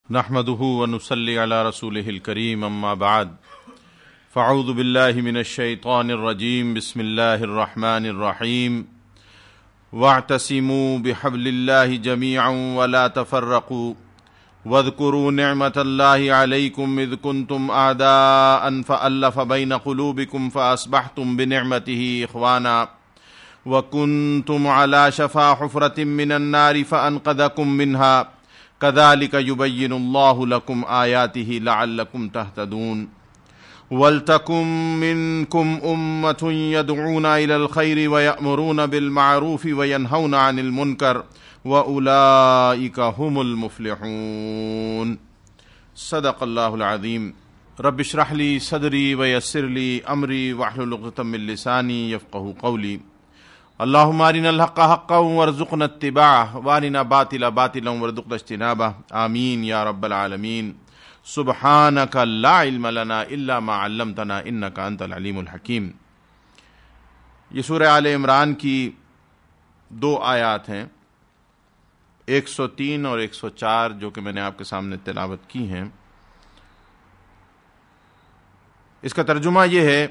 نحمده ونصلي على رسوله الكريم اما بعد فاعوذ بالله من الشيطان الرجيم بسم الله الرحمن الرحيم واعتصموا بحبل الله جميعا ولا تفرقوا واذكروا نعمة الله عليكم إذ كنتم أعداء فألف بين قلوبكم فأصبحتم بنعمته إخوانا وكنتم على شفا حفرة من النار فأنقذكم منها كذلك يبين الله لكم آياته لعلكم تهتدون ولتكن منكم أمة يدعون إلى الخير ويأمرون بالمعروف وينهون عن المنكر وأولئك هم المفلحون صدق الله العظيم رب اشرح لي صدري ويسر لي أمري واحلل عقدة من لساني يفقهوا قولي اللهم ارنا الحق حقا وارزقنا اتباعه وارنا باطلا باطلا وارزقنا اجتنابه آمین یا رب العالمین سبحانک لا علم لنا الا ما علمتنا انک انت العلیم الحکیم۔ یہ سورہ آل عمران کی 2 آیات ہیں، 103 اور 104 جو کہ میں نے آپ کے سامنے تلاوت کی ہیں۔ اس کا ترجمہ یہ ہے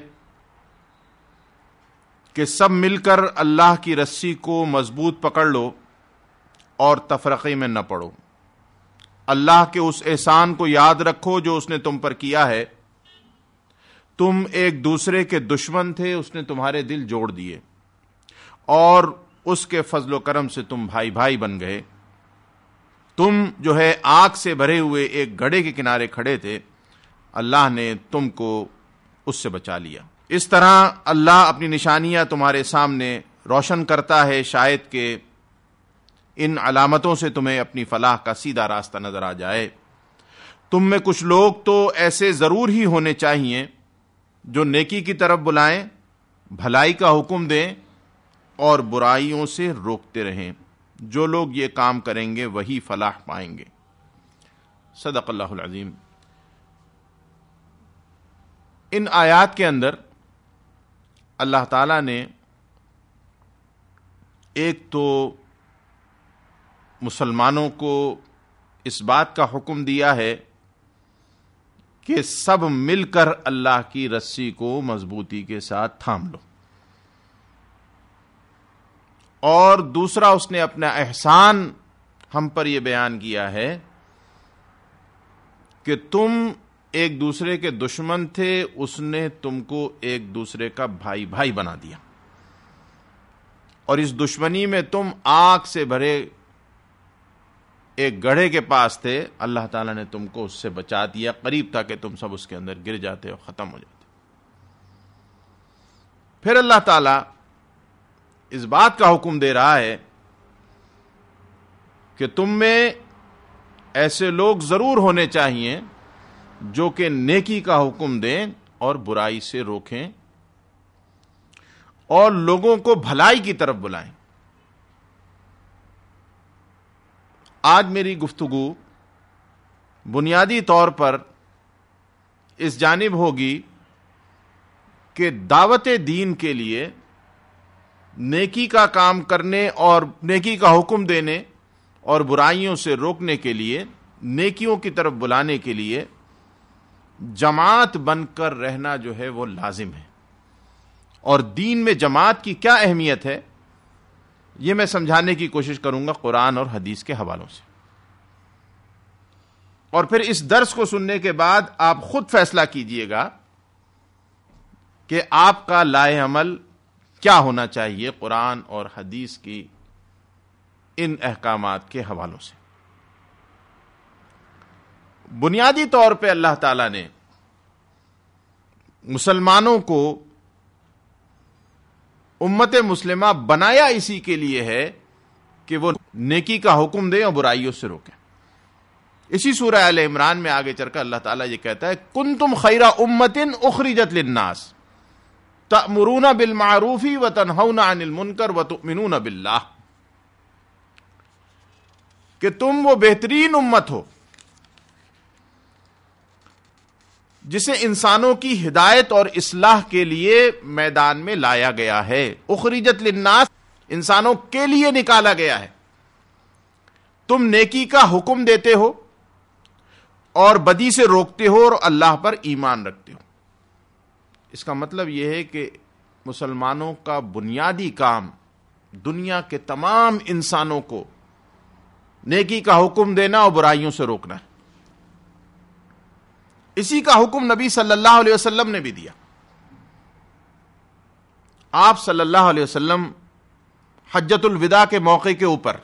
کہ سب مل کر اللہ کی رسی کو مضبوط پکڑ لو اور تفرقے میں نہ پڑو۔ اللہ کے اس احسان کو یاد رکھو جو اس نے تم پر کیا ہے۔ تم ایک دوسرے کے دشمن تھے، اس نے تمہارے دل جوڑ دیے اور اس کے فضل و کرم سے تم بھائی بھائی بن گئے۔ تم جو ہے آگ سے بھرے ہوئے ایک گڑھے کے کنارے کھڑے تھے، اللہ نے تم کو اس سے بچا لیا۔ اس طرح اللہ اپنی نشانیاں تمہارے سامنے روشن کرتا ہے، شاید کہ ان علامتوں سے تمہیں اپنی فلاح کا سیدھا راستہ نظر آ جائے۔ تم میں کچھ لوگ تو ایسے ضرور ہی ہونے چاہیے جو نیکی کی طرف بلائیں، بھلائی کا حکم دیں اور برائیوں سے روکتے رہیں۔ جو لوگ یہ کام کریں گے وہی فلاح پائیں گے۔ صدق اللہ العظیم۔ ان آیات کے اندر اللہ تعالیٰ نے ایک تو مسلمانوں کو اس بات کا حکم دیا ہے کہ سب مل کر اللہ کی رسی کو مضبوطی کے ساتھ تھام لو، اور دوسرا اس نے اپنا احسان ہم پر یہ بیان کیا ہے کہ تم ایک دوسرے کے دشمن تھے، اس نے تم کو ایک دوسرے کا بھائی بھائی بنا دیا، اور اس دشمنی میں تم آگ سے بھرے ایک گڑھے کے پاس تھے، اللہ تعالیٰ نے تم کو اس سے بچا دیا، قریب تھا کہ تم سب اس کے اندر گر جاتے اور ختم ہو جاتے۔ پھر اللہ تعالیٰ اس بات کا حکم دے رہا ہے کہ تم میں ایسے لوگ ضرور ہونے چاہیے جو کہ نیکی کا حکم دیں اور برائی سے روکیں اور لوگوں کو بھلائی کی طرف بلائیں۔ آج میری گفتگو بنیادی طور پر اس جانب ہوگی کہ دعوت دین کے لیے نیکی کا کام کرنے اور نیکی کا حکم دینے اور برائیوں سے روکنے کے لیے، نیکیوں کی طرف بلانے کے لیے جماعت بن کر رہنا جو ہے وہ لازم ہے۔ اور دین میں جماعت کی کیا اہمیت ہے یہ میں سمجھانے کی کوشش کروں گا قرآن اور حدیث کے حوالوں سے، اور پھر اس درس کو سننے کے بعد آپ خود فیصلہ کیجئے گا کہ آپ کا لائحہ عمل کیا ہونا چاہیے قرآن اور حدیث کی ان احکامات کے حوالوں سے۔ بنیادی طور پہ اللہ تعالیٰ نے مسلمانوں کو امت مسلمہ بنایا اسی کے لیے ہے کہ وہ نیکی کا حکم دیں اور برائیوں سے روکیں۔ اسی سورہ آل عمران میں آگے چل کر اللہ تعالیٰ یہ کہتا ہے کنتم خیر امۃ اخرجت للناس تأمرون بالمعروف وتنہون عن المنکر وتؤمنون باللہ، کہ تم وہ بہترین امت ہو جسے انسانوں کی ہدایت اور اصلاح کے لیے میدان میں لایا گیا ہے۔ اخرجت للناس، انسانوں کے لیے نکالا گیا ہے۔ تم نیکی کا حکم دیتے ہو اور بدی سے روکتے ہو اور اللہ پر ایمان رکھتے ہو۔ اس کا مطلب یہ ہے کہ مسلمانوں کا بنیادی کام دنیا کے تمام انسانوں کو نیکی کا حکم دینا اور برائیوں سے روکنا ہے۔ اسی کا حکم نبی صلی اللہ علیہ وسلم نے بھی دیا۔ آپ صلی اللہ علیہ وسلم حجۃ الوداع کے موقع کے اوپر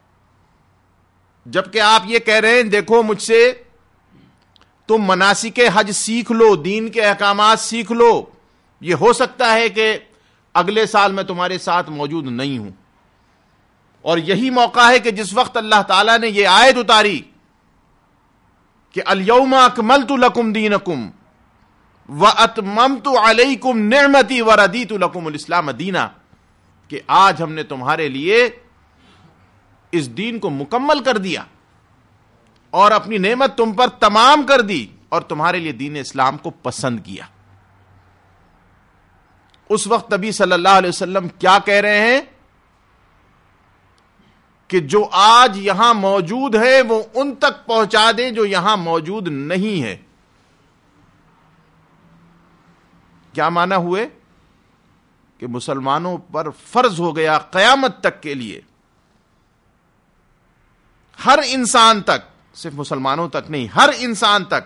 جبکہ آپ یہ کہہ رہے ہیں دیکھو مجھ سے تم مناسک حج سیکھ لو، دین کے احکامات سیکھ لو، یہ ہو سکتا ہے کہ اگلے سال میں تمہارے ساتھ موجود نہیں ہوں، اور یہی موقع ہے کہ جس وقت اللہ تعالیٰ نے یہ آیت اتاری کہ الیوم اکملت لکم دینکم واتممت علیکم نعمتی وردیت لکم الاسلام دینا، کہ آج ہم نے تمہارے لیے اس دین کو مکمل کر دیا اور اپنی نعمت تم پر تمام کر دی اور تمہارے لیے دین اسلام کو پسند کیا۔ اس وقت نبی صلی اللہ علیہ وسلم کیا کہہ رہے ہیں کہ جو آج یہاں موجود ہے وہ ان تک پہنچا دیں جو یہاں موجود نہیں ہے۔ کیا معنی ہوئے کہ مسلمانوں پر فرض ہو گیا قیامت تک کے لیے، ہر انسان تک، صرف مسلمانوں تک نہیں، ہر انسان تک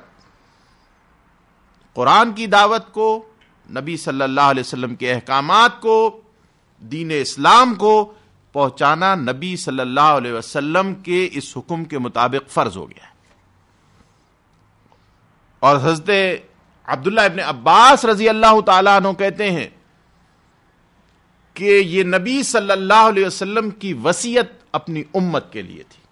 قرآن کی دعوت کو، نبی صلی اللہ علیہ وسلم کے احکامات کو، دین اسلام کو پہنچانا نبی صلی اللہ علیہ وسلم کے اس حکم کے مطابق فرض ہو گیا ہے۔ اور حضرت عبداللہ ابن عباس رضی اللہ تعالیٰ عنہ کہتے ہیں کہ یہ نبی صلی اللہ علیہ وسلم کی وصیت اپنی امت کے لیے تھی۔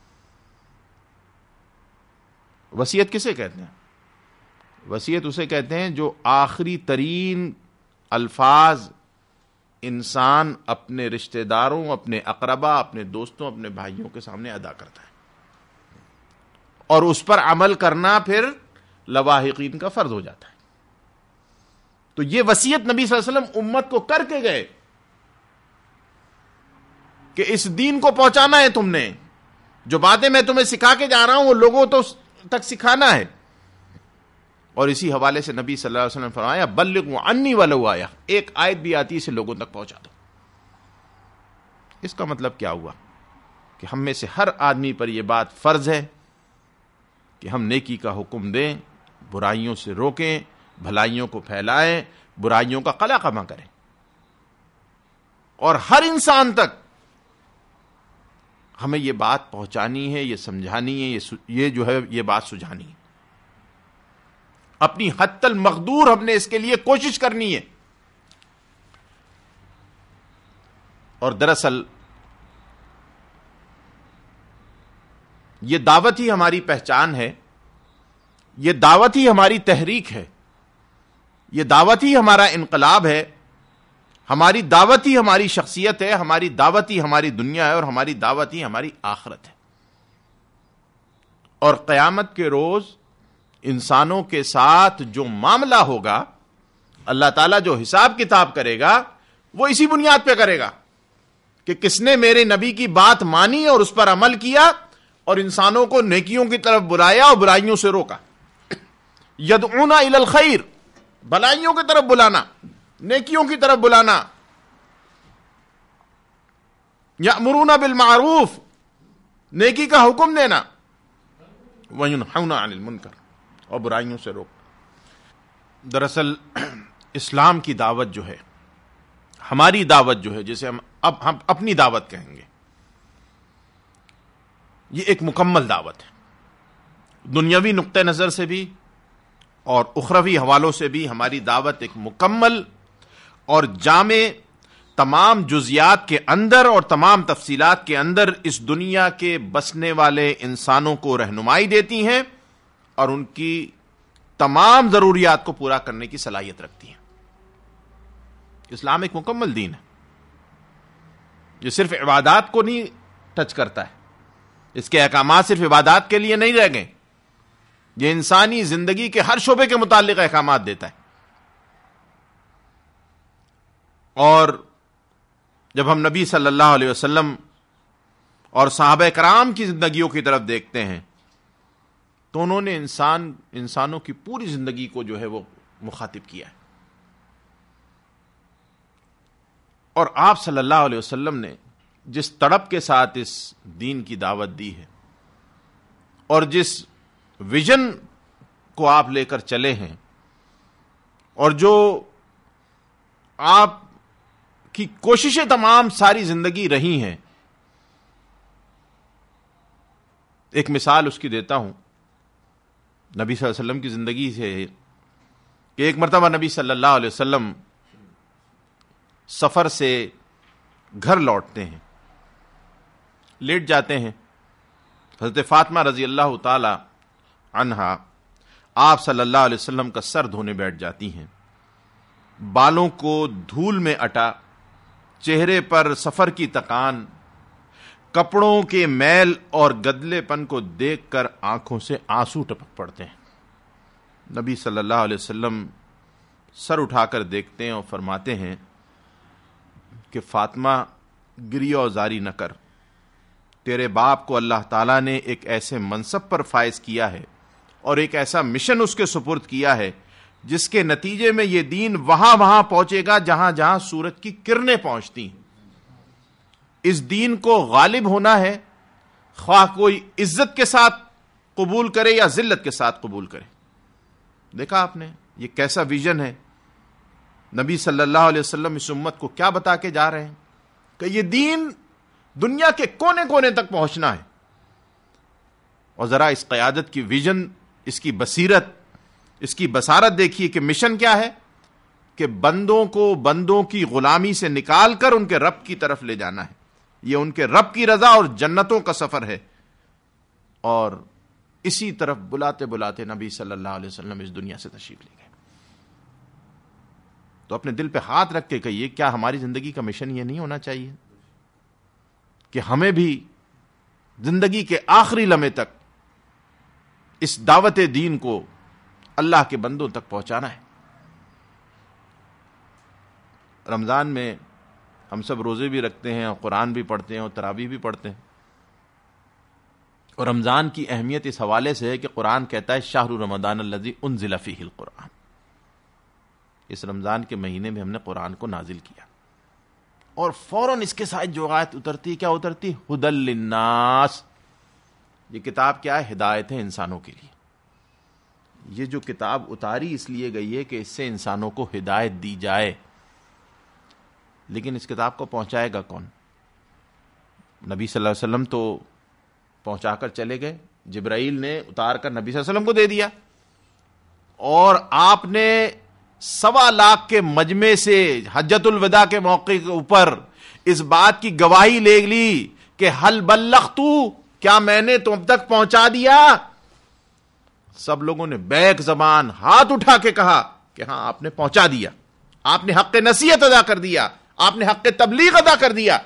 وصیت کسے کہتے ہیں؟ وصیت اسے کہتے ہیں جو آخری ترین الفاظ انسان اپنے رشتہ داروں، اپنے اقربا، اپنے دوستوں، اپنے بھائیوں کے سامنے ادا کرتا ہے، اور اس پر عمل کرنا پھر لواحقین کا فرض ہو جاتا ہے۔ تو یہ وصیت نبی صلی اللہ علیہ وسلم امت کو کر کے گئے کہ اس دین کو پہنچانا ہے تم نے، جو باتیں میں تمہیں سکھا کے جا رہا ہوں وہ لوگوں تک سکھانا ہے۔ اور اسی حوالے سے نبی صلی اللہ علیہ وسلم فرمایا بلغوا عنی ولو آیا، ایک آیت بھی آتی ہے اسے لوگوں تک پہنچا دو۔ اس کا مطلب کیا ہوا کہ ہم میں سے ہر آدمی پر یہ بات فرض ہے کہ ہم نیکی کا حکم دیں، برائیوں سے روکیں، بھلائیوں کو پھیلائیں، برائیوں کا قلع کما کریں، اور ہر انسان تک ہمیں یہ بات پہنچانی ہے، یہ سمجھانی ہے، یہ جو ہے یہ بات سجھانی ہے۔ اپنی حد المقدور ہم نے اس کے لیے کوشش کرنی ہے۔ اور دراصل یہ دعوت ہی ہماری پہچان ہے، یہ دعوت ہی ہماری تحریک ہے، یہ دعوت ہی ہمارا انقلاب ہے، ہماری دعوت ہی ہماری شخصیت ہے، ہماری دعوت ہی ہماری دنیا ہے، اور ہماری دعوت ہی ہماری آخرت ہے۔ اور قیامت کے روز انسانوں کے ساتھ جو معاملہ ہوگا، اللہ تعالیٰ جو حساب کتاب کرے گا وہ اسی بنیاد پہ کرے گا کہ کس نے میرے نبی کی بات مانی اور اس پر عمل کیا اور انسانوں کو نیکیوں کی طرف بلایا اور برائیوں سے روکا۔ یدعون الی الخیر، بھلائیوں کی طرف بلانا، نیکیوں کی طرف بلانا۔ یأمرون بالمعروف، نیکی کا حکم دینا، وینہون عن المنکر، اور برائیوں سے روک۔ دراصل اسلام کی دعوت جو ہے، ہماری دعوت جو ہے، جسے ہم اپنی دعوت کہیں گے، یہ ایک مکمل دعوت ہے۔ دنیاوی نقطہ نظر سے بھی اور اخروی حوالوں سے بھی ہماری دعوت ایک مکمل اور جامع، تمام جزیات کے اندر اور تمام تفصیلات کے اندر اس دنیا کے بسنے والے انسانوں کو رہنمائی دیتی ہیں اور ان کی تمام ضروریات کو پورا کرنے کی صلاحیت رکھتی ہیں۔ اسلام ایک مکمل دین ہے، یہ صرف عبادات کو نہیں ٹچ کرتا ہے، اس کے احکامات صرف عبادات کے لیے نہیں رہ گئے، یہ انسانی زندگی کے ہر شعبے کے متعلق احکامات دیتا ہے۔ اور جب ہم نبی صلی اللہ علیہ وسلم اور صحابہ کرام کی زندگیوں کی طرف دیکھتے ہیں تو انہوں نے انسانوں کی پوری زندگی کو جو ہے وہ مخاطب کیا ہے. اور آپ صلی اللہ علیہ وسلم نے جس تڑپ کے ساتھ اس دین کی دعوت دی ہے اور جس ویژن کو آپ لے کر چلے ہیں اور جو آپ کی کوششیں تمام ساری زندگی رہی ہیں، ایک مثال اس کی دیتا ہوں نبی صلی اللہ علیہ وسلم کی زندگی سے کہ ایک مرتبہ نبی صلی اللہ علیہ وسلم سفر سے گھر لوٹتے ہیں، لیٹ جاتے ہیں. حضرت فاطمہ رضی اللہ تعالی عنہا آپ صلی اللہ علیہ وسلم کا سر دھونے بیٹھ جاتی ہیں. بالوں کو دھول میں اٹا، چہرے پر سفر کی تکان، کپڑوں کے میل اور گدلے پن کو دیکھ کر آنکھوں سے آنسو ٹپک پڑتے ہیں. نبی صلی اللہ علیہ وسلم سر اٹھا کر دیکھتے ہیں اور فرماتے ہیں کہ فاطمہ گریہ و زاری نہ کر، تیرے باپ کو اللہ تعالیٰ نے ایک ایسے منصب پر فائز کیا ہے اور ایک ایسا مشن اس کے سپرد کیا ہے جس کے نتیجے میں یہ دین وہاں پہنچے گا جہاں جہاں سورج کی کرنیں پہنچتی ہیں. اس دین کو غالب ہونا ہے، خواہ کوئی عزت کے ساتھ قبول کرے یا ذلت کے ساتھ قبول کرے. دیکھا آپ نے یہ کیسا ویژن ہے. نبی صلی اللہ علیہ وسلم اس امت کو کیا بتا کے جا رہے ہیں کہ یہ دین دنیا کے کونے کونے تک پہنچنا ہے. اور ذرا اس قیادت کی ویژن، اس کی بصیرت، اس کی بصارت دیکھیے کہ مشن کیا ہے کہ بندوں کو بندوں کی غلامی سے نکال کر ان کے رب کی طرف لے جانا ہے. یہ ان کے رب کی رضا اور جنتوں کا سفر ہے. اور اسی طرف بلاتے بلاتے نبی صلی اللہ علیہ وسلم اس دنیا سے تشریف لے گئے. تو اپنے دل پہ ہاتھ رکھ کے کہیے، کیا ہماری زندگی کا مشن یہ نہیں ہونا چاہیے کہ ہمیں بھی زندگی کے آخری لمحے تک اس دعوت دین کو اللہ کے بندوں تک پہنچانا ہے؟ رمضان میں ہم سب روزے بھی رکھتے ہیں اور قرآن بھی پڑھتے ہیں اور تراویح بھی پڑھتے ہیں. اور رمضان کی اہمیت اس حوالے سے ہے کہ قرآن کہتا ہے شہر رمضان الذی انزل فیہ القرآن. اس رمضان کے مہینے میں ہم نے قرآن کو نازل کیا اور فوراً اس کے ساتھ جو آیت اترتی، کیا اترتی؟ ھدی للناس. یہ کتاب کیا ہے؟ ہدایت ہے انسانوں کے لیے. یہ جو کتاب اتاری اس لیے گئی ہے کہ اس سے انسانوں کو ہدایت دی جائے. لیکن اس کتاب کو پہنچائے گا کون؟ نبی صلی اللہ علیہ وسلم تو پہنچا کر چلے گئے، جبرائیل نے اتار کر نبی صلی اللہ علیہ وسلم کو دے دیا، اور آپ نے 1.25 لاکھ کے مجمع سے حجۃ الوداع کے موقع کے اوپر اس بات کی گواہی لے لی کہ حل بلغت، کیا میں نے تم تک پہنچا دیا؟ سب لوگوں نے بیک زبان ہاتھ اٹھا کے کہا کہ ہاں آپ نے پہنچا دیا، آپ نے حق نصیحت ادا کر دیا، آپ نے حق تبلیغ ادا کر دیا.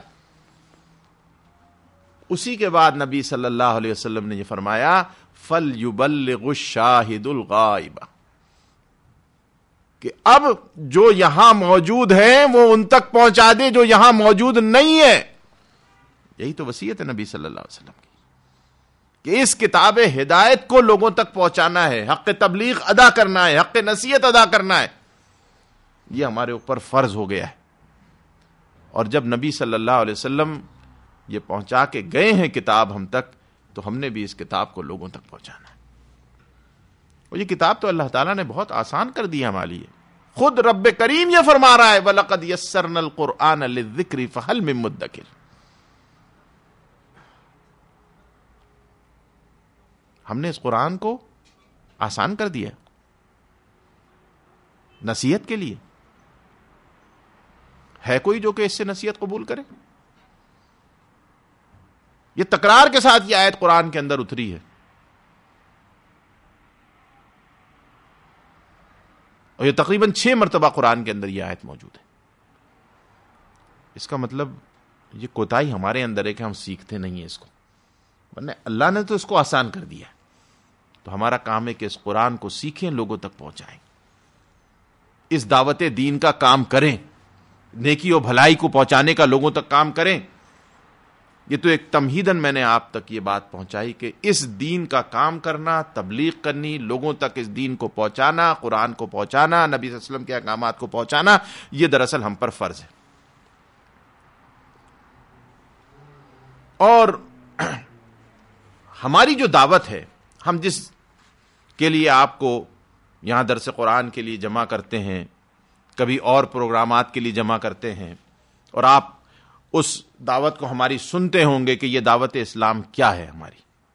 اسی کے بعد نبی صلی اللہ علیہ وسلم نے یہ فرمایا فَلْيُبَلِّغُ الشَّاهِدُ الْغَائِبَ، کہ اب جو یہاں موجود ہیں وہ ان تک پہنچا دے جو یہاں موجود نہیں ہے. یہی تو وصیت ہے نبی صلی اللہ علیہ وسلم کی کہ اس کتاب ہدایت کو لوگوں تک پہنچانا ہے، حق تبلیغ ادا کرنا ہے، حق نصیحت ادا کرنا ہے. یہ ہمارے اوپر فرض ہو گیا ہے. اور جب نبی صلی اللہ علیہ وسلم یہ پہنچا کے گئے ہیں کتاب ہم تک، تو ہم نے بھی اس کتاب کو لوگوں تک پہنچانا ہے. اور یہ کتاب تو اللہ تعالیٰ نے بہت آسان کر دی ہمارے لیے. خود رب کریم یہ فرما رہا ہے وَلَقَدْ يَسَّرْنَا الْقُرْآنَ لِلذِّكْرِ فَهَلْ مِن مُدَّكِرٍ. ہم نے اس قرآن کو آسان کر دیا نصیحت کے لیے. ہے کوئی جو کہ اس سے نصیحت قبول کرے؟ یہ تکرار کے ساتھ یہ آیت قرآن کے اندر اتری ہے. اور یہ تقریباً 6 مرتبہ قرآن کے اندر یہ آیت موجود ہے. اس کا مطلب یہ کوتاہی ہمارے اندر ہے کہ ہم سیکھتے نہیں ہیں اس کو، ورنہ اللہ نے تو اس کو آسان کر دیا. تو ہمارا کام ہے کہ اس قرآن کو سیکھیں، لوگوں تک پہنچائیں، اس دعوت دین کا کام کریں، نیکی و بھلائی کو پہنچانے کا لوگوں تک کام کریں. یہ تو ایک تمہیدن میں نے آپ تک یہ بات پہنچائی کہ اس دین کا کام کرنا، تبلیغ کرنی، لوگوں تک اس دین کو پہنچانا، قرآن کو پہنچانا، نبی صلی اللہ علیہ وسلم کے احکامات کو پہنچانا، یہ دراصل ہم پر فرض ہے. اور ہماری جو دعوت ہے، ہم جس کے لیے آپ کو یہاں درس قرآن کے لیے جمع کرتے ہیں، کبھی اور پروگرامات کے لیے جمع کرتے ہیں، اور آپ اس دعوت کو ہماری سنتے ہوں گے کہ یہ دعوت اسلام کیا ہے. ہماری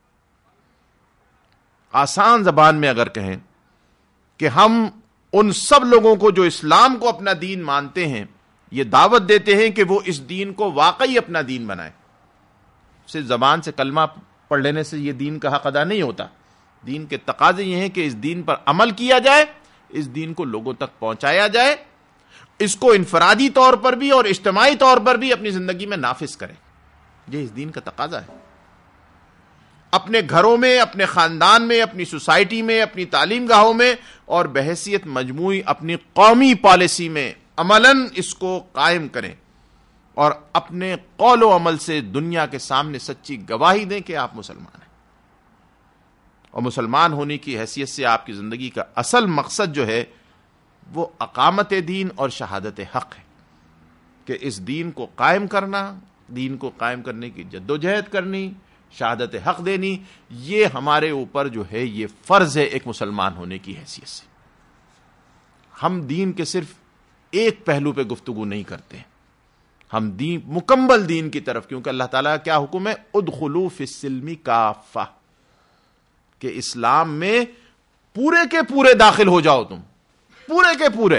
آسان زبان میں اگر کہیں کہ ہم ان سب لوگوں کو جو اسلام کو اپنا دین مانتے ہیں یہ دعوت دیتے ہیں کہ وہ اس دین کو واقعی اپنا دین بنائیں. صرف زبان سے کلمہ پڑھ لینے سے یہ دین کا حق ادا نہیں ہوتا. دین کے تقاضے یہ ہیں کہ اس دین پر عمل کیا جائے، اس دین کو لوگوں تک پہنچایا جائے، اس کو انفرادی طور پر بھی اور اجتماعی طور پر بھی اپنی زندگی میں نافذ کریں. یہ اس دین کا تقاضا ہے. اپنے گھروں میں، اپنے خاندان میں، اپنی سوسائٹی میں، اپنی تعلیم گاہوں میں اور بحیثیت مجموعی اپنی قومی پالیسی میں عملاً اس کو قائم کریں اور اپنے قول و عمل سے دنیا کے سامنے سچی گواہی دیں کہ آپ مسلمان ہیں. اور مسلمان ہونے کی حیثیت سے آپ کی زندگی کا اصل مقصد جو ہے وہ اقامت دین اور شہادت حق ہے، کہ اس دین کو قائم کرنا، دین کو قائم کرنے کی جدوجہد کرنی، شہادت حق دینی. یہ ہمارے اوپر جو ہے یہ فرض ہے ایک مسلمان ہونے کی حیثیت سے. ہم دین کے صرف ایک پہلو پہ گفتگو نہیں کرتے، ہم دین، مکمل دین کی طرف، کیونکہ اللہ تعالیٰ کا کیا حکم ہے؟ ادخلوا فی السلم کافہ، کہ اسلام میں پورے کے پورے داخل ہو جاؤ، تم پورے کے پورے.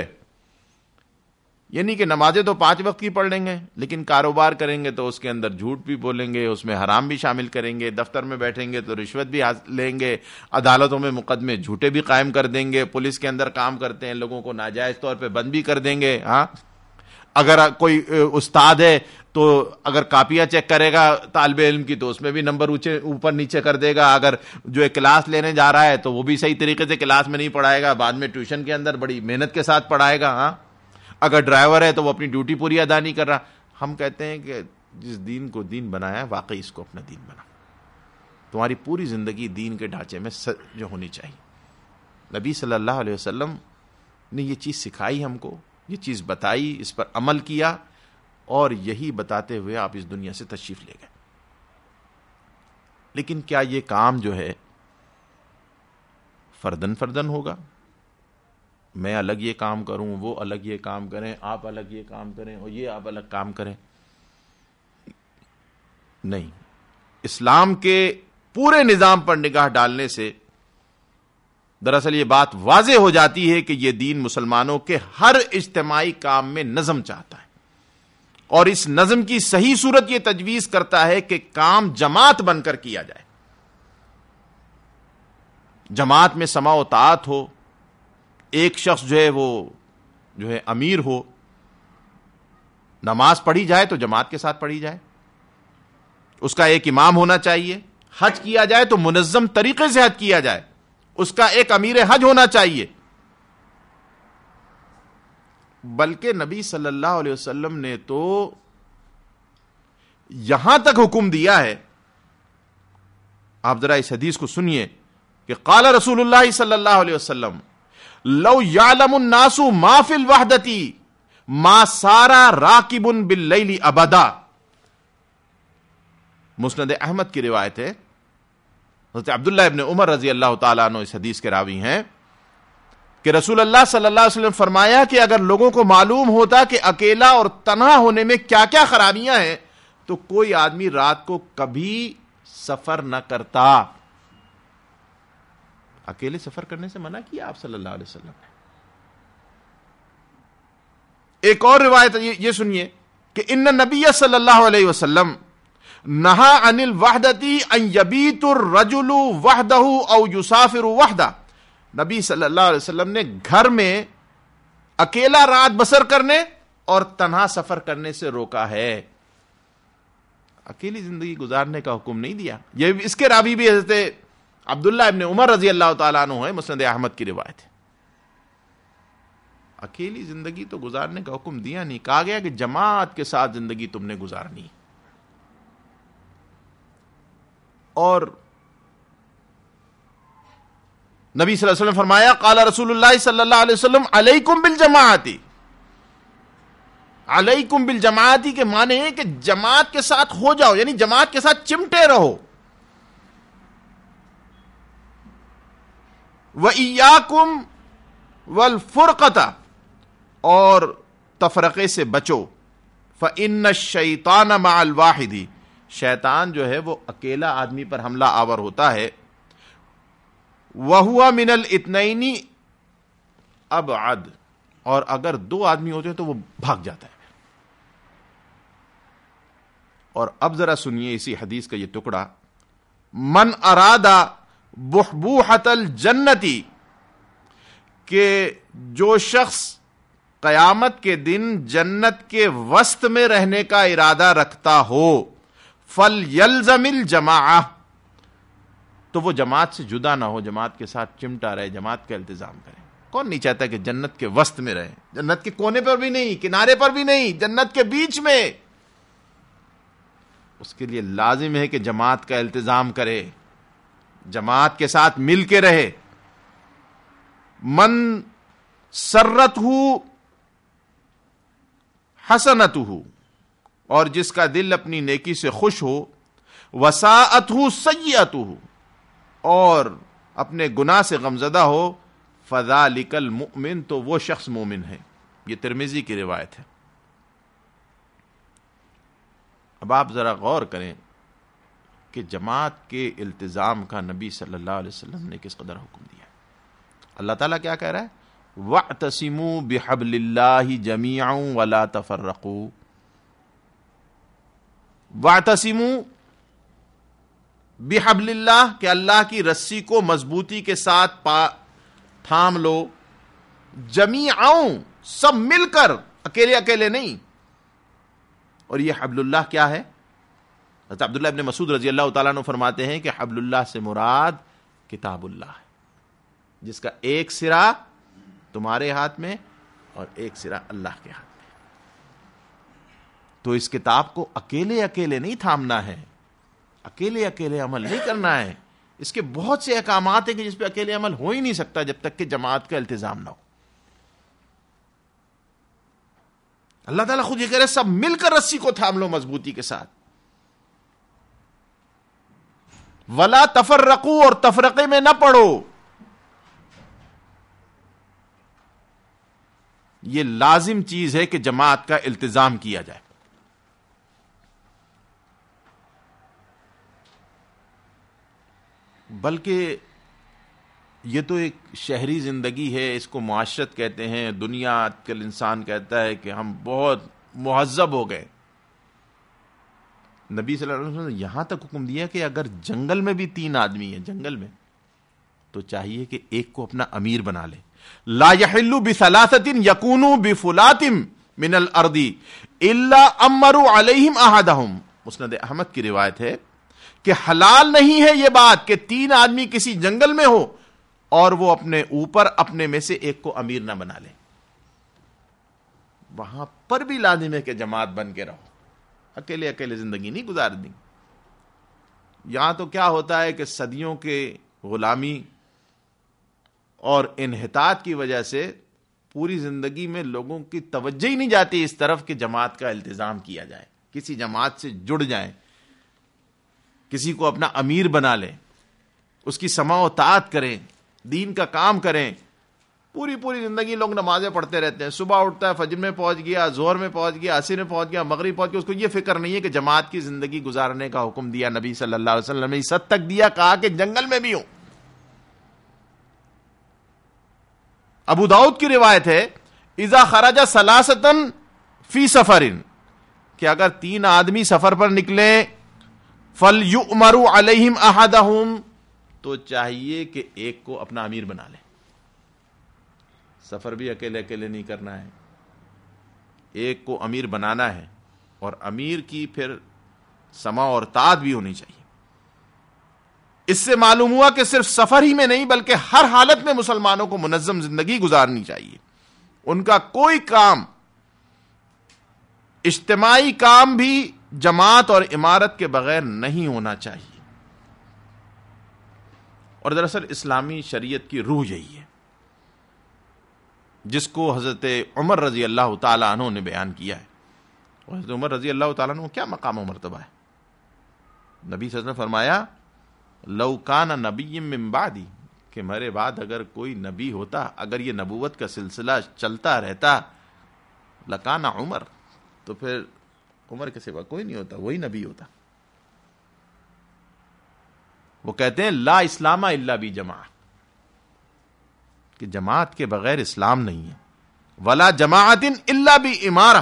یعنی کہ نمازیں تو 5 وقت کی پڑھ لیں گے، لیکن کاروبار کریں گے تو اس کے اندر جھوٹ بھی بولیں گے، اس میں حرام بھی شامل کریں گے، دفتر میں بیٹھیں گے تو رشوت بھی لیں گے، عدالتوں میں مقدمے جھوٹے بھی قائم کر دیں گے، پولیس کے اندر کام کرتے ہیں لوگوں کو ناجائز طور پہ بند بھی کر دیں گے. ہاں، اگر کوئی استاد ہے تو اگر کاپیاں چیک کرے گا طالب علم کی تو اس میں بھی نمبر اوپر نیچے کر دے گا. اگر جو کلاس لینے جا رہا ہے تو وہ بھی صحیح طریقے سے کلاس میں نہیں پڑھائے گا، بعد میں ٹیوشن کے اندر بڑی محنت کے ساتھ پڑھائے گا. ہاں، اگر ڈرائیور ہے تو وہ اپنی ڈیوٹی پوری ادا نہیں کر رہا. ہم کہتے ہیں کہ جس دین کو دین بنایا ہے واقعی اس کو اپنا دین بنا. تمہاری پوری زندگی دین کے ڈھانچے میں جو ہونی چاہیے. نبی صلی اللہ علیہ وسلم نے یہ چیز سکھائی ہم کو، یہ چیز بتائی، اس پر عمل کیا، اور یہی بتاتے ہوئے آپ اس دنیا سے تشریف لے گئے. لیکن کیا یہ کام جو ہے فردن فردن ہوگا؟ میں الگ یہ کام کروں، وہ الگ یہ کام کریں، آپ الگ یہ کام کریں اور یہ آپ الگ کام کریں؟ نہیں. اسلام کے پورے نظام پر نگاہ ڈالنے سے دراصل یہ بات واضح ہو جاتی ہے کہ یہ دین مسلمانوں کے ہر اجتماعی کام میں نظم چاہتا ہے، اور اس نظم کی صحیح صورت یہ تجویز کرتا ہے کہ کام جماعت بن کر کیا جائے. جماعت میں سماع و طاعت ہو، ایک شخص جو ہے وہ جو ہے امیر ہو، نماز پڑھی جائے تو جماعت کے ساتھ پڑھی جائے، اس کا ایک امام ہونا چاہیے. حج کیا جائے تو منظم طریقے سے حج کیا جائے، اس کا ایک امیر حج ہونا چاہیے. بلکہ نبی صلی اللہ علیہ وسلم نے تو یہاں تک حکم دیا ہے، آپ ذرا اس حدیث کو سنیے کہ قال رسول اللہ صلی اللہ علیہ وسلم لو یعلم الناس ما فی الوحدۃ ما سارا راکب باللیل ابدا. مسند احمد کی روایت ہے، حضرت عبداللہ ابن عمر رضی اللہ تعالیٰ عنہ اس حدیث کے راوی ہیں کہ رسول اللہ صلی اللہ علیہ وسلم فرمایا کہ اگر لوگوں کو معلوم ہوتا کہ اکیلا اور تنہا ہونے میں کیا کیا خرابیاں ہیں تو کوئی آدمی رات کو کبھی سفر نہ کرتا. اکیلے سفر کرنے سے منع کیا آپ صلی اللہ علیہ وسلم نے. ایک اور روایت یہ سنیے کہ ان نبی صلی اللہ علیہ وسلم نہا عن الوحدۃ ان یبیت الرجل وحدہ او یسافر وحدہ. نبی صلی اللہ علیہ وسلم نے گھر میں اکیلا رات بسر کرنے اور تنہا سفر کرنے سے روکا ہے. اکیلی زندگی گزارنے کا حکم نہیں دیا. یہ اس کے راوی بھی حضرت عبداللہ ابن عمر رضی اللہ تعالیٰ عنہ ہے، مسند احمد کی روایت ہے. اکیلی زندگی تو گزارنے کا حکم دیا نہیں، کہا گیا کہ جماعت کے ساتھ زندگی تم نے گزارنی. اور نبی صلی اللہ علیہ وسلم فرمایا قال رسول اللہ صلی اللہ علیہ وسلم علیکم بالجماعتی. علیکم بالجماعتی کے معنی ہے کہ جماعت کے ساتھ ہو جاؤ، یعنی جماعت کے ساتھ چمٹے رہو. وَإِيَّاكُمْ وَالْفُرْقَةَ، اور تفرقے سے بچو. فَإِنَّ الشَّيْطَانَ مَعَ الْوَاحِدِ، شیطان جو ہے وہ اکیلا آدمی پر حملہ آور ہوتا ہے. وَهُوَ مِنَ الْإِثْنَيْنِ أَبْعَدُ، اور اگر دو آدمی ہوتے ہیں تو وہ بھاگ جاتا ہے. اور اب ذرا سنیے اسی حدیث کا یہ ٹکڑا. من ارادہ بحبوحۃ الجنتی، کہ جو شخص قیامت کے دن جنت کے وسط میں رہنے کا ارادہ رکھتا ہو، فلیلزم الجماعہ، تو وہ جماعت سے جدا نہ ہو، جماعت کے ساتھ چمٹا رہے، جماعت کا التزام کرے. کون نہیں چاہتا کہ جنت کے وسط میں رہے؟ جنت کے کونے پر بھی نہیں، کنارے پر بھی نہیں، جنت کے بیچ میں. اس کے لیے لازم ہے کہ جماعت کا التزام کرے، جماعت کے ساتھ مل کے رہے. من سرتہ حسنتہ، اور جس کا دل اپنی نیکی سے خوش ہو. وساءتہ سیئتہ، اور اپنے گناہ سے غمزدہ ہو. فذالک المؤمن، تو وہ شخص مومن ہے. یہ ترمذی کی روایت ہے. اب آپ ذرا غور کریں کہ جماعت کے التزام کا نبی صلی اللہ علیہ وسلم نے کس قدر حکم دیا. اللہ تعالیٰ کیا کہہ رہا ہے؟ وَاعْتَصِمُوا بِحَبْلِ اللَّهِ جَمِيعًا وَلَا تَفَرَّقُوا. وَاعْتَصِمُوا بِحَبْلِ اللَّهِ، کہ اللہ کی رسی کو مضبوطی کے ساتھ تھام لو. جَمِيعًا، سب مل کر، اکیلے اکیلے نہیں. اور یہ حبل اللہ کیا ہے؟ حضرت عبداللہ ابن مسعود رضی اللہ تعالیٰ عنہ فرماتے ہیں کہ حبل اللہ سے مراد کتاب اللہ ہے، جس کا ایک سرا تمہارے ہاتھ میں اور ایک سرا اللہ کے ہاتھ میں. تو اس کتاب کو اکیلے اکیلے نہیں تھامنا ہے، اکیلے اکیلے عمل نہیں کرنا ہے. اس کے بہت سے احکامات ہیں کہ جس پہ اکیلے عمل ہو ہی نہیں سکتا جب تک کہ جماعت کا التزام نہ ہو. اللہ تعالیٰ خود یہ کہہ رہے سب مل کر رسی کو تھام لو مضبوطی کے ساتھ. ولا تفرقوا، اور تفرقے میں نہ پڑو. یہ لازم چیز ہے کہ جماعت کا التزام کیا جائے. بلکہ یہ تو ایک شہری زندگی ہے، اس کو معاشرت کہتے ہیں. دنیا کا انسان کہتا ہے کہ ہم بہت مہذب ہو گئے. نبی صلی اللہ علیہ وسلم نے یہاں تک حکم دیا کہ اگر جنگل میں بھی 3 آدمی ہیں جنگل میں، تو چاہیے کہ ایک کو اپنا امیر بنا لے. لا يحل بثلاثة يكونوا بفلات من الارض الا امروا عليهم احدهم. مسند احمد کی روایت ہے کہ حلال نہیں ہے یہ بات کہ 3 آدمی کسی جنگل میں ہو اور وہ اپنے اوپر اپنے میں سے ایک کو امیر نہ بنا لے. وہاں پر بھی لازم ہے کہ جماعت بن کے رہو، اکیلے اکیلے زندگی نہیں گزارنی. یہاں تو کیا ہوتا ہے کہ صدیوں کے غلامی اور انحطاط کی وجہ سے پوری زندگی میں لوگوں کی توجہ ہی نہیں جاتی اس طرف کہ جماعت کا التزام کیا جائے، کسی جماعت سے جڑ جائیں، کسی کو اپنا امیر بنا لیں، اس کی سماع و طاعت کریں، دین کا کام کریں. پوری زندگی لوگ نمازیں پڑھتے رہتے ہیں. صبح اٹھتا ہے، فجر میں پہنچ گیا، ظہر میں پہنچ گیا، عصر میں پہنچ گیا، مغرب پہنچ گیا. اس کو یہ فکر نہیں ہے کہ جماعت کی زندگی گزارنے کا حکم دیا نبی صلی اللہ علیہ وسلم نے. اس حد تک دیا، کہا کہ جنگل میں بھی ہوں. ابو داؤد کی روایت ہے اذا خرج ثلاثة فی سفر، کہ اگر 3 آدمی سفر پر نکلے، فَلْيُؤْمَرُوا عَلَيْهِمْ أَحَدَهُمْ، تو چاہیے کہ ایک کو اپنا امیر بنا لے. سفر بھی اکیلے اکیلے نہیں کرنا ہے، ایک کو امیر بنانا ہے، اور امیر کی پھر سماع اور طاعت بھی ہونی چاہیے. اس سے معلوم ہوا کہ صرف سفر ہی میں نہیں بلکہ ہر حالت میں مسلمانوں کو منظم زندگی گزارنی چاہیے. ان کا کوئی کام، اجتماعی کام بھی جماعت اور امارت کے بغیر نہیں ہونا چاہیے. اور دراصل اسلامی شریعت کی روح یہی ہے، جس کو حضرت عمر رضی اللہ تعالیٰ عنہ نے بیان کیا ہے. اور حضرت عمر رضی اللہ تعالیٰ عنہ کو کیا مقام و مرتبہ ہے؟ نبی صلی اللہ علیہ وسلم نے فرمایا لو کان نبی من بعدی، کہ میرے بعد اگر کوئی نبی ہوتا، اگر یہ نبوت کا سلسلہ چلتا رہتا، لکان عمر، تو پھر عمر کے سوا کوئی نہیں ہوتا، وہی نبی ہوتا. وہ کہتے ہیں لا اسلام الا بجماع، کہ جماعت کے بغیر اسلام نہیں ہے. ولا جماعت الا بامارہ،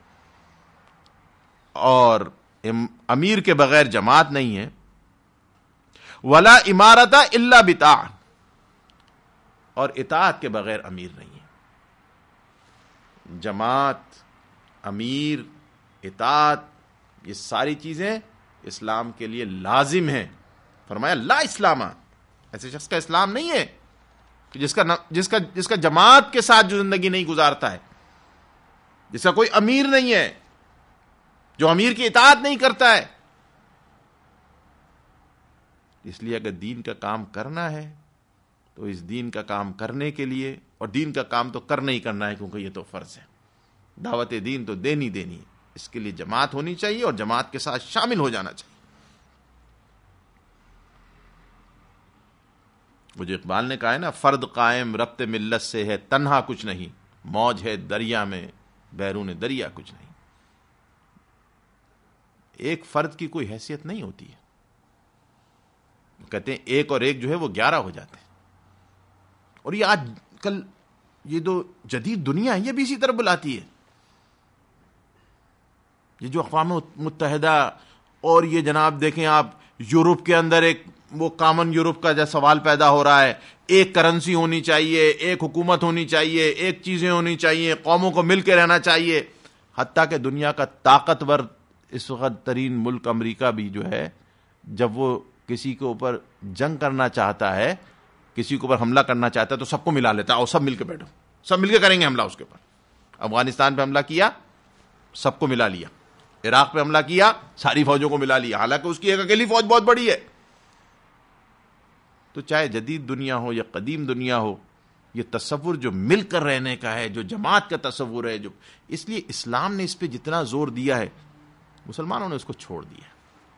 اور امیر کے بغیر جماعت نہیں ہے. ولا امارت الا بطاعہ، اور اطاعت کے بغیر امیر نہیں ہے. جماعت، امیر، اطاعت، یہ ساری چیزیں اسلام کے لیے لازم ہیں. فرمایا لا اسلام، ایسے شخص کا اسلام نہیں ہے کہ جس کا جماعت کے ساتھ جو زندگی نہیں گزارتا ہے، جس کا کوئی امیر نہیں ہے، جو امیر کی اطاعت نہیں کرتا ہے. اس لیے اگر دین کا کام کرنا ہے تو اس دین کا کام کرنے کے لیے، اور دین کا کام تو کرنا ہی کرنا ہے کیونکہ یہ تو فرض ہے، دعوت دین تو دینی ہے، اس کے لیے جماعت ہونی چاہیے اور جماعت کے ساتھ شامل ہو جانا چاہیے. وہ جو اقبال نے کہا ہے نا، فرد قائم ربط ملت سے ہے تنہا کچھ نہیں، موج ہے دریا میں بیرون دریا کچھ نہیں. ایک فرد کی کوئی حیثیت نہیں ہوتی ہے. کہتے ہیں ایک اور ایک جو ہے وہ 11 ہو جاتے ہیں. اور یہ آج کل یہ جو جدید دنیا ہے یہ بھی اسی طرح بلاتی ہے. یہ جو اقوام متحدہ، اور یہ جناب دیکھیں آپ یورپ کے اندر ایک وہ کامن یورپ کا جو سوال پیدا ہو رہا ہے، ایک کرنسی ہونی چاہیے، ایک حکومت ہونی چاہیے، ایک چیزیں ہونی چاہیے، قوموں کو مل کے رہنا چاہیے. حتیٰ کہ دنیا کا طاقتور اس وقت ترین ملک امریکہ بھی جو ہے، جب وہ کسی کے اوپر جنگ کرنا چاہتا ہے، کسی کے اوپر حملہ کرنا چاہتا ہے تو سب کو ملا لیتا ہے، اور سب مل کے بیٹھو، سب مل کے کریں گے حملہ اس کے اوپر. افغانستان پہ حملہ کیا، سب کو ملا لیا. عراق پہ حملہ کیا، ساری فوجوں کو ملا لیا، حالانکہ اس کی ایک اکیلی فوج بہت بڑی ہے. تو چاہے جدید دنیا ہو یا قدیم دنیا ہو، یہ تصور جو مل کر رہنے کا ہے، جو جماعت کا تصور ہے، جو اس لیے اسلام نے اس پہ جتنا زور دیا ہے، مسلمانوں نے اس کو چھوڑ دیا.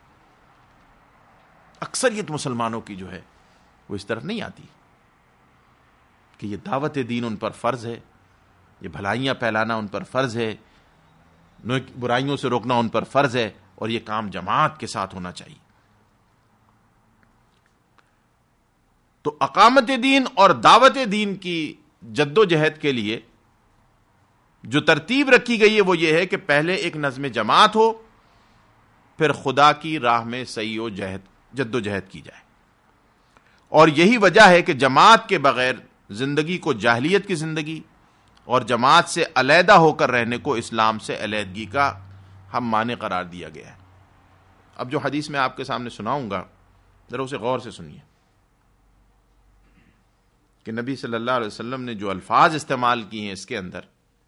اکثریت مسلمانوں کی جو ہے وہ اس طرف نہیں آتی کہ یہ دعوت دین ان پر فرض ہے، یہ بھلائیاں پھیلانا ان پر فرض ہے، برائیوں سے روکنا ان پر فرض ہے، اور یہ کام جماعت کے ساتھ ہونا چاہیے. تو اقامت دین اور دعوت دین کی جد و جہد کے لیے جو ترتیب رکھی گئی ہے وہ یہ ہے کہ پہلے ایک نظم جماعت ہو، پھر خدا کی راہ میں سعی و جد و جہد کی جائے. اور یہی وجہ ہے کہ جماعت کے بغیر زندگی کو جاہلیت کی زندگی، اور جماعت سے علیحدہ ہو کر رہنے کو اسلام سے علیحدگی کا ہم معنی قرار دیا گیا ہے. اب جو حدیث میں آپ کے سامنے سناؤں گا ذرا اسے غور سے سنیے کہ نبی صلی اللہ علیہ وسلم نے جو الفاظ استعمال کیے ہیں اس کے اندر.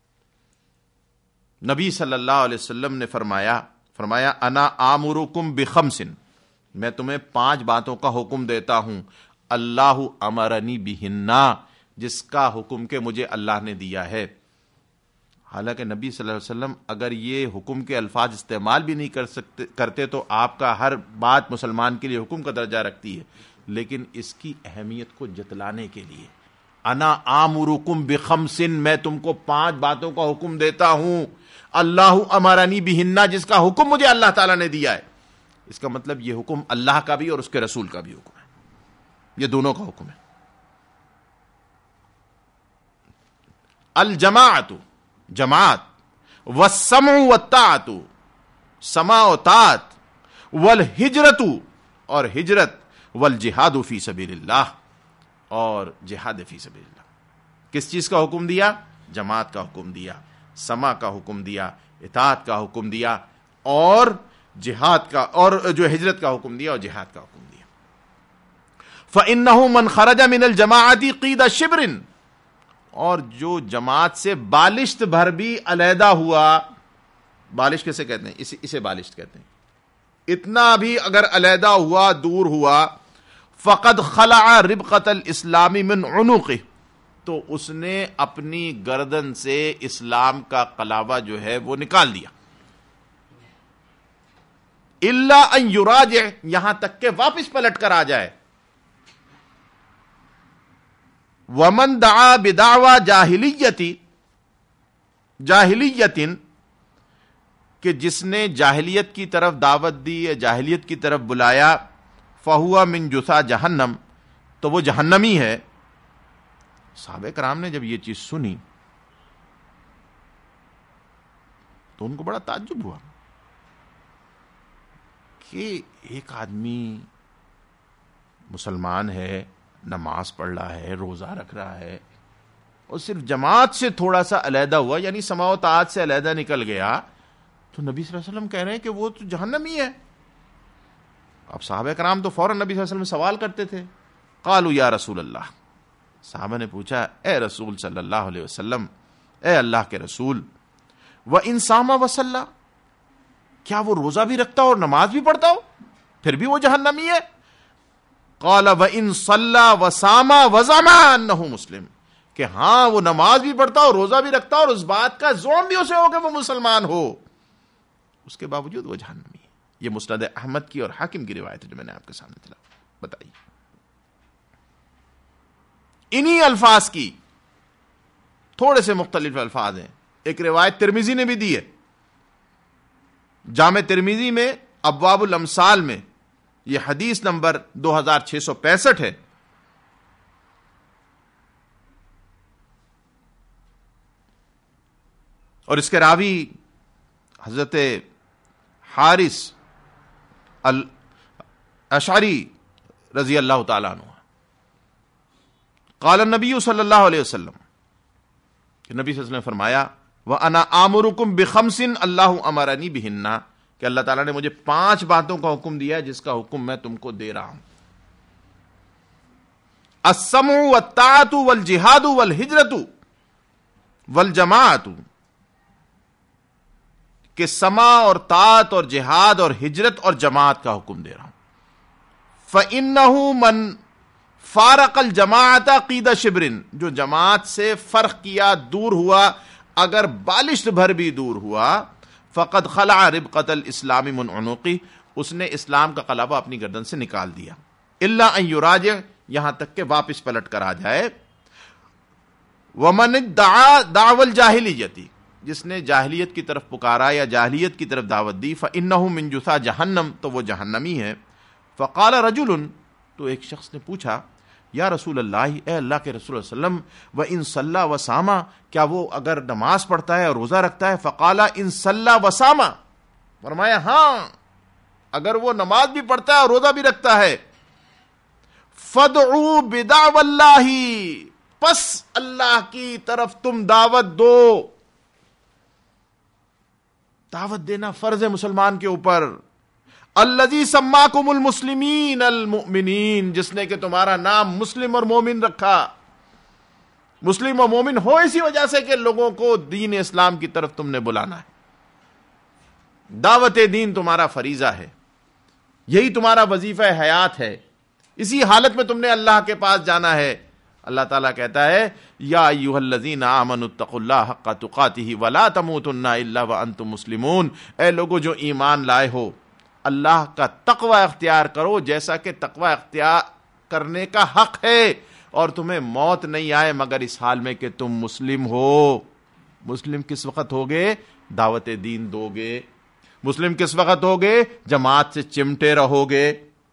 نبی صلی اللہ علیہ وسلم نے فرمایا انا آمرکم بخمس، میں تمہیں 5 باتوں کا حکم دیتا ہوں، اللہ امرنی بہنہ، جس کا حکم کہ مجھے اللہ نے دیا ہے. حالانکہ نبی صلی اللہ علیہ وسلم اگر یہ حکم کے الفاظ استعمال بھی نہیں کرتے تو آپ کا ہر بات مسلمان کے لیے حکم کا درجہ رکھتی ہے، لیکن اس کی اہمیت کو جتلانے کے لیے انا آمرکم بخمس، میں تم کو 5 باتوں کا حکم دیتا ہوں، اللہ امرنی بہنہ، جس کا حکم مجھے اللہ تعالیٰ نے دیا ہے. اس کا مطلب یہ حکم اللہ کا بھی اور اس کے رسول کا بھی حکم ہے، یہ دونوں کا حکم ہے. الجماعت، جماعت، والسمع والطاعت، سماع و طاعت، والہجرت، اور ہجرت، والجہاد فی سبیل اللہ، اور جہاد فی سبیل اللہ. کس چیز کا حکم دیا؟ جماعت کا حکم دیا، سماع کا حکم دیا، اطاعت کا حکم دیا، اور جہاد کا، اور جو ہجرت کا حکم دیا اور جہاد کا حکم دیا. فَإِنَّهُ مَنْ خَرَجَ مِنَ الْجَمَاعَةِ قِيدَ شِبْرٍ، اور جو جماعت سے بالشت بھر بھی علیحدہ ہوا، بالشت کیسے کہتے ہیں؟ اسے بالشت کہتے ہیں، اتنا بھی اگر علیحدہ ہوا، دور ہوا، فقد خلع ربقۃ الاسلام من عنقہ، تو اس نے اپنی گردن سے اسلام کا قلابہ جو ہے وہ نکال دیا. الا ان یراجع، یہاں تک کہ واپس پلٹ کر آ جائے. ومن دعا بدعوی جاہلیت، کہ جس نے جاہلیت کی طرف دعوت دی یا جاہلیت کی طرف بلایا، فہو من جثا جہنم، تو وہ جہنمی ہے. صحابہ کرام نے جب یہ چیز سنی تو ان کو بڑا تعجب ہوا کہ ایک آدمی مسلمان ہے، نماز پڑھ رہا ہے، روزہ رکھ رہا ہے، اور صرف جماعت سے تھوڑا سا علیحدہ ہوا، یعنی سماع و طاعت سے علیحدہ نکل گیا، تو نبی صلی اللہ علیہ وسلم کہہ رہے ہیں کہ وہ تو جہنمی ہے. اب صحابہ کرام تو فوراً نبی صلی اللہ علیہ وسلم سوال کرتے تھے. قالوا یا رسول اللہ، صحابہ نے پوچھا اے رسول صلی اللہ علیہ وسلم، اے اللہ کے رسول، وَإِن صَامَ وَصَلَّى، کیا وہ روزہ بھی رکھتا ہو اور نماز بھی پڑھتا ہو پھر بھی وہ جہنمی ہے؟ قال وَإِن صَلَّى وَصَامَ وَزَعَمَ أَنَّهُ مسلم، کہ ہاں وہ نماز بھی پڑھتا اور روزہ بھی رکھتا اور اس بات کا زوم بھی اسے ہو کہ وہ مسلمان ہو، اس کے باوجود وہ جہنمی ہے. یہ مسند احمد کی اور حاکم کی روایت ہے جو میں نے آپ کے سامنے بتائی. انہی الفاظ کی تھوڑے سے مختلف الفاظ ہیں. ایک روایت ترمذی نے بھی دی ہے، جامع ترمذی میں ابواب الامثال میں یہ حدیث نمبر 2665 ہے. اور اس کے راوی حضرت حارث الاشعری رضی اللہ تعالیٰ عنہ. قال النبی صلی اللہ علیہ وسلم، کہ نبی صلی اللہ علیہ وسلم نے فرمایا وَأَنَا آمُرُكُمْ بِخَمْسٍ اللَّهُ أَمَرَنِي بِهِنَّ، کہ اللہ تعالیٰ نے مجھے 5 باتوں کا حکم دیا ہے جس کا حکم میں تم کو دے رہا ہوں. السمع والطاعة والجہاد والہجرة والجماعة، کہ سمع اور طاعت اور جہاد اور ہجرت اور جماعت کا حکم دے رہا ہوں. فَإِنَّهُ مَنْ فارق الجماعت قید شبرن، جو جماعت سے فرق کیا، دور ہوا، اگر بالشت بھر بھی دور ہوا، فقد خلع ربقۃ الاسلام من عنقہ، اس نے اسلام کا قلابہ اپنی گردن سے نکال دیا. الا ان یراجع، یہاں تک کہ واپس پلٹ کر آ جائے. ومن ادعا دعوی الجاہلیت، جس نے جاہلیت کی طرف پکارا یا جاہلیت کی طرف دعوت دی، فانہ من جثا جہنم، تو وہ جہنمی ہے. فقال رجل، تو ایک شخص نے پوچھا یا رسول اللہ، اے اللہ کے رسول صلی اللہ علیہ وسلم، وَإِن صَلَّى وَصَامَ، کیا وہ اگر نماز پڑھتا ہے اور روزہ رکھتا ہے؟ فقال إِن صَلَّى وَصَامَ، فرمایا ہاں اگر وہ نماز بھی پڑھتا ہے اور روزہ بھی رکھتا ہے. فَادْعُوا بِدَعْوَى اللَّهِ، پس اللہ کی طرف تم دعوت دو. دعوت دینا فرض ہے مسلمان کے اوپر. الذی سماکم المسلمین المؤمنین، جس نے کہ تمہارا نام مسلم اور مومن رکھا. مسلم اور مومن ہو اسی وجہ سے کہ لوگوں کو دین اسلام کی طرف تم نے بلانا ہے. دعوت دین تمہارا فریضہ ہے، یہی تمہارا وظیفہ حیات ہے، اسی حالت میں تم نے اللہ کے پاس جانا ہے. اللہ تعالیٰ کہتا ہے یا ایھا الذین آمنوا اتقوا اللہ حق تقاتہ ولا تموتن الا وانتم مسلمون، اے لوگو جو ایمان لائے ہو، اللہ کا تقوی اختیار کرو جیسا کہ تقوی اختیار کرنے کا حق ہے، اور تمہیں موت نہیں آئے مگر اس حال میں کہ تم مسلم ہو. مسلم کس وقت ہوگے؟ دعوت دین دو گے. مسلم کس وقت ہوگے؟ جماعت سے چمٹے رہو گے.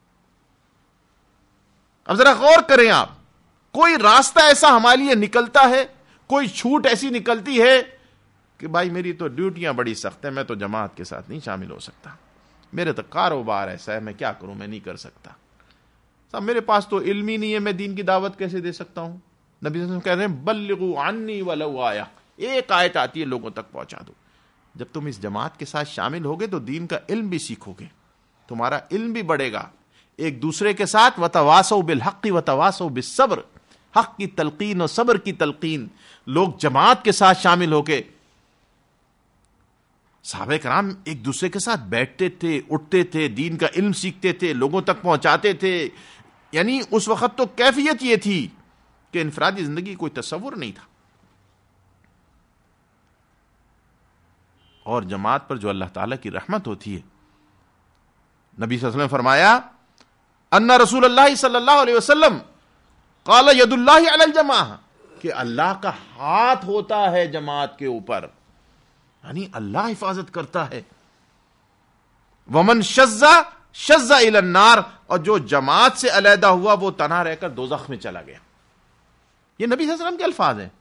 اب ذرا غور کریں آپ، کوئی راستہ ایسا ہمارے لیے نکلتا ہے، کوئی چھوٹ ایسی نکلتی ہے کہ بھائی میری تو ڈیوٹیاں بڑی سخت ہیں، میں تو جماعت کے ساتھ نہیں شامل ہو سکتا، میرے تو کاروبار ایسا ہے، میں کیا کروں، میں نہیں کر سکتا، صاحب میرے پاس تو علم ہی نہیں ہے، میں دین کی دعوت کیسے دے سکتا ہوں. نبی صلی اللہ علیہ وسلم کہہ رہے ہیں بلغوا عنی ولو آیہ، ایک آیت آتی ہے لوگوں تک پہنچا دو. جب تم اس جماعت کے ساتھ شامل ہوگے تو دین کا علم بھی سیکھو گے، تمہارا علم بھی بڑھے گا. ایک دوسرے کے ساتھ وتواصوا بالحق وتواصوا بالصبر، حق کی تلقین اور صبر کی تلقین. لوگ جماعت کے ساتھ شامل ہو کے، صحابہ کرام ایک دوسرے کے ساتھ بیٹھتے تھے، اٹھتے تھے، دین کا علم سیکھتے تھے، لوگوں تک پہنچاتے تھے. یعنی اس وقت تو کیفیت یہ تھی کہ انفرادی زندگی کوئی تصور نہیں تھا. اور جماعت پر جو اللہ تعالیٰ کی رحمت ہوتی ہے، نبی صلی اللہ علیہ وسلم نے فرمایا ان رسول اللہ صلی اللہ علیہ وسلم قال ید اللہ علی الجماعہ، کہ اللہ کا ہاتھ ہوتا ہے جماعت کے اوپر، یعنی اللہ حفاظت کرتا ہے. ومن شذ شذ الی النار، اور جو جماعت سے علیحدہ ہوا وہ تنہا رہ کر دوزخ میں چلا گیا. یہ نبی صلی اللہ علیہ وسلم کے الفاظ ہیں.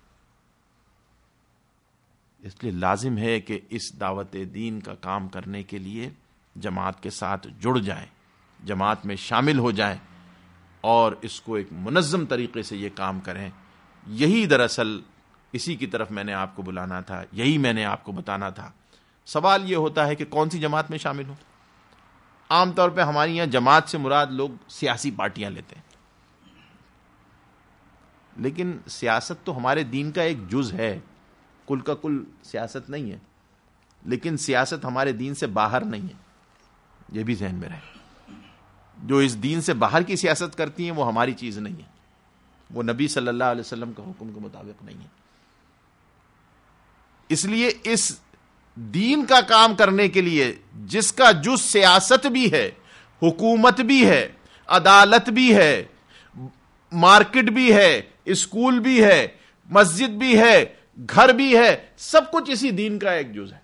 اس لیے لازم ہے کہ اس دعوت دین کا کام کرنے کے لیے جماعت کے ساتھ جڑ جائیں، جماعت میں شامل ہو جائیں اور اس کو ایک منظم طریقے سے یہ کام کریں. یہی دراصل اسی کی طرف میں نے آپ کو بلانا تھا، یہی میں نے آپ کو بتانا تھا. سوال یہ ہوتا ہے کہ کون سی جماعت میں شامل ہوں. عام طور پہ ہماری یہاں جماعت سے مراد لوگ سیاسی پارٹیاں لیتے ہیں، لیکن سیاست تو ہمارے دین کا ایک جز ہے، کل کا کل سیاست نہیں ہے. لیکن سیاست ہمارے دین سے باہر نہیں ہے، یہ بھی ذہن میں رہے. جو اس دین سے باہر کی سیاست کرتی ہیں وہ ہماری چیز نہیں ہے، وہ نبی صلی اللہ علیہ وسلم کا حکم کے مطابق نہیں ہے. اس لیے اس دین کا کام کرنے کے لیے جس کا جز سیاست بھی ہے، حکومت بھی ہے، عدالت بھی ہے، مارکیٹ بھی ہے، اسکول بھی ہے، مسجد بھی ہے، گھر بھی ہے، سب کچھ اسی دین کا ایک جز ہے.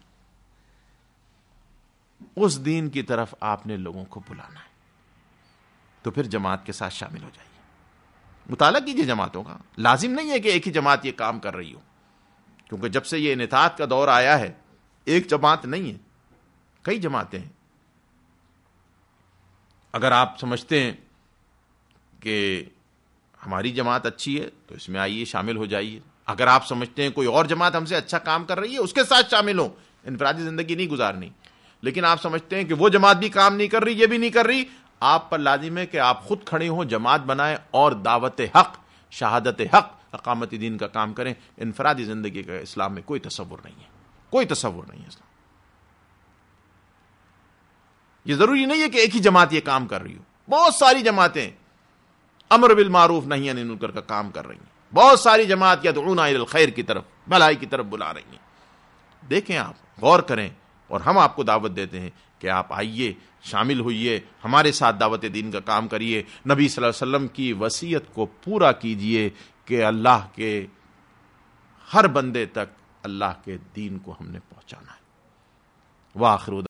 اس دین کی طرف آپ نے لوگوں کو بلانا ہے، تو پھر جماعت کے ساتھ شامل ہو جائیے. مطالعہ کیجیے جماعتوں کا. لازم نہیں ہے کہ ایک ہی جماعت یہ کام کر رہی ہو، کیونکہ جب سے یہ انحطاط کا دور آیا ہے ایک جماعت نہیں ہے، کئی جماعتیں ہیں. اگر آپ سمجھتے ہیں کہ ہماری جماعت اچھی ہے تو اس میں آئیے، شامل ہو جائیے. اگر آپ سمجھتے ہیں کوئی اور جماعت ہم سے اچھا کام کر رہی ہے اس کے ساتھ شامل ہوں. انفرادی زندگی نہیں گزارنی. لیکن آپ سمجھتے ہیں کہ وہ جماعت بھی کام نہیں کر رہی، یہ بھی نہیں کر رہی، آپ پر لازم ہے کہ آپ خود کھڑے ہوں، جماعت بنائیں اور دعوت حق، شہادت حق، اقامت دین کا کام کریں. انفرادی زندگی کا اسلام میں کوئی تصور نہیں ہے، کوئی تصور نہیں ہے اسلام. یہ ضروری نہیں ہے کہ ایک ہی جماعت یہ کام کر رہی ہو. بہت ساری جماعتیں امر بالمعروف نہی عن المنکر کا کام کر رہی ہیں. بہت ساری جماعت یدعون الی الخیر کی طرف، بھلائی کی طرف بلا رہی ہیں. دیکھیں، آپ غور کریں، اور ہم آپ کو دعوت دیتے ہیں کہ آپ آئیے، شامل ہوئیے، ہمارے ساتھ دعوت دین کا کام کریے. نبی صلی اللہ علیہ وسلم کی وصیت کو پورا کیجئے کہ اللہ کے ہر بندے تک اللہ کے دین کو ہم نے پہنچانا ہے. وآخر